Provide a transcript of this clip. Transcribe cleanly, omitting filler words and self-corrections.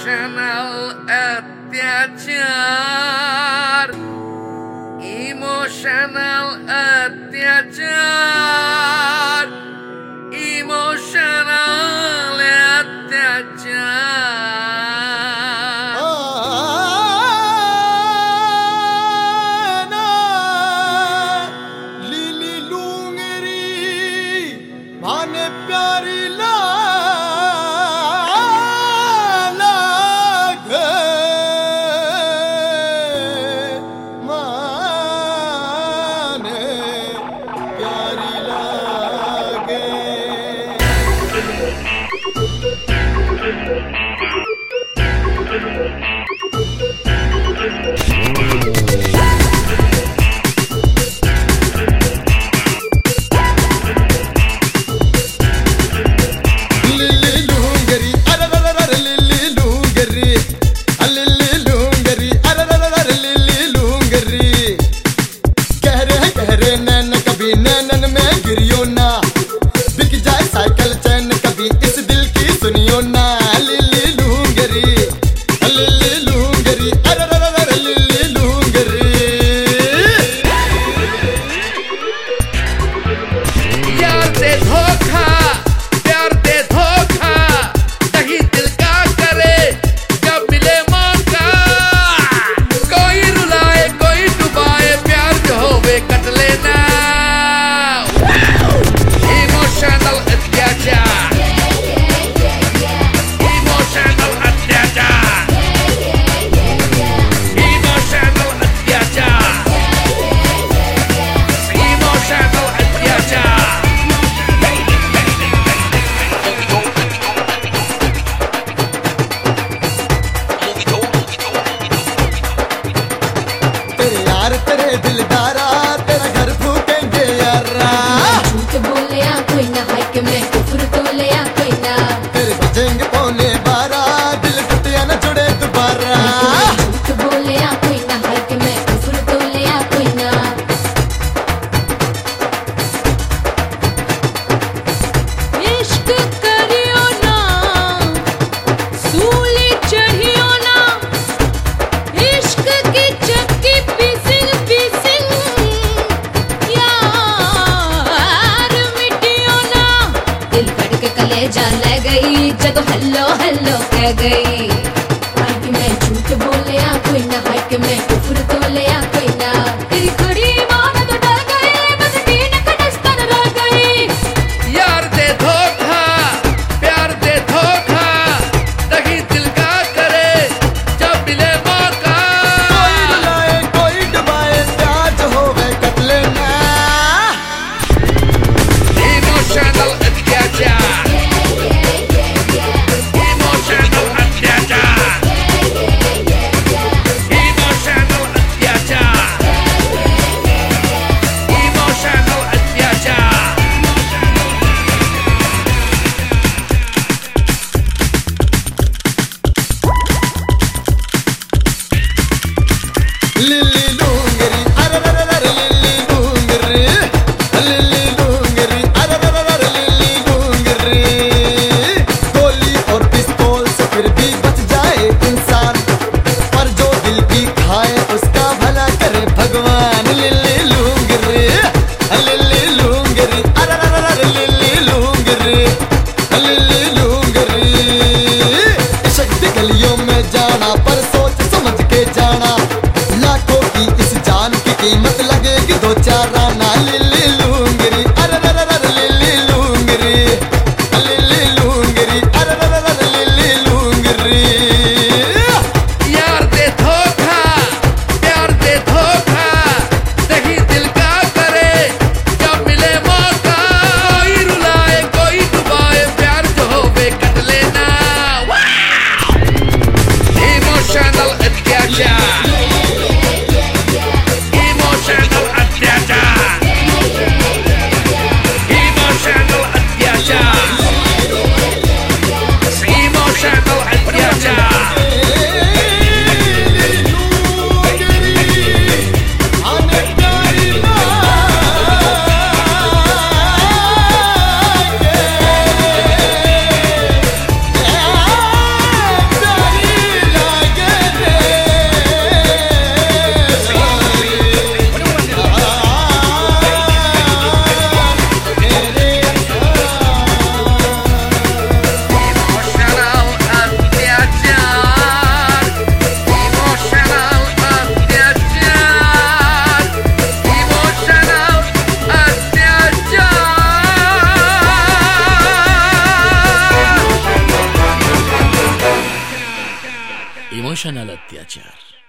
Emotional अत्याचार, emotional अत्याचार, emotional अत्याचार। लीली लूंगरी भाने प्यारी नैनन में गिरियो ना, बिक जाए साइकिल चैन कभी इस दिल की सुनियो ना। लिली लूंगरी, लिली लूंगरी, अरे लिली लूंगरी। यार दे धोखा, प्यार दे धोखा, नहीं दिल का करे जब मिले मौका। कोई रुलाए कोई डुबाए, प्यार जो होवे कट लेना। Emotional अत्याचार, emotional अत्याचार, emotional अत्याचार, emotional अत्याचार। तेरे यार तेरे दिलदारा, तेरा घर फूकेंगे यारा। झूठ बोले या कोई ना, हाय के मैं कुफर तोले या कोई ना। तेरे बजेंगे पौने 12, दिल टूटिया न जुड़े दोबारा। झूठ बोले या कोई ना, हाय के मैं कुफर तोले या कोई ना। इश्क करियो ना, सूली चढ़ियो ना, इश्क की चक्की पीसिंग पीसिंग यार मिटियो ना। दिल फट के कलेजा ले गई जब हेलो हेलो कह गई। हाय कि मैं झूठ बोले या कोई ना, हाय कि मैं कुफर तोले या कोई ना। तेरी खड़ी मान तो डर गई, बस तीन कटस्तर रह गई। यार दे धोखा, प्यार दे धोखा, नहीं दिल का करे जब मिले मौका। कोई रुलाए कोई डुबाए, प्यार जो होवे कट लेना। Emotional अत्याचार, emotional अत्याचार, emotional अत्याचार, emotional अत्याचार। लिली लूंगरी, अरे लिली लूंगरी, लिली लूंगरी, अरे लिली लूंगरी। गोली और पिस्तौल से फिर भी बच जाए इंसान, पर जो दिल की खाए उसका भला करे भगवान। लिली लूंगरी, लिली लूंगरी, अरे लिली लूंगरी, लिली लूंगरी। इश्क की गलियों में जाना, पर सोच समझ के जाना। लाखों की इस जान की कीमत लगेगी 2-4 आना। लिली लूंगरी, अरे लिली लूंगरी, लिली लूंगरी, अरे लिली लूंगरी। यार दे धोखा, प्यार दे धोखा, नहीं दिल का करे जब मिले मौका। कोई रुलाए कोई डुबाए, प्यार जो होवे कट लेना। Emotional अत्याचार, emotional अत्याचार, इमोशनल अत्याचार।